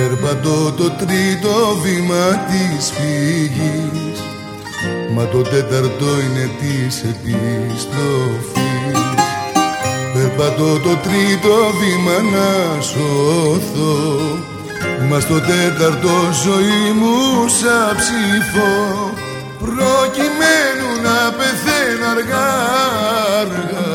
Περπατώ το τρίτο βήμα της φύγης, μα το τέταρτο είναι της επιστροφής. Περπατώ το τρίτο βήμα να σωθώ, μα στο τέταρτο ζωή μου σαν ψηφώ, προκειμένου να πεθαίνω αργά αργά.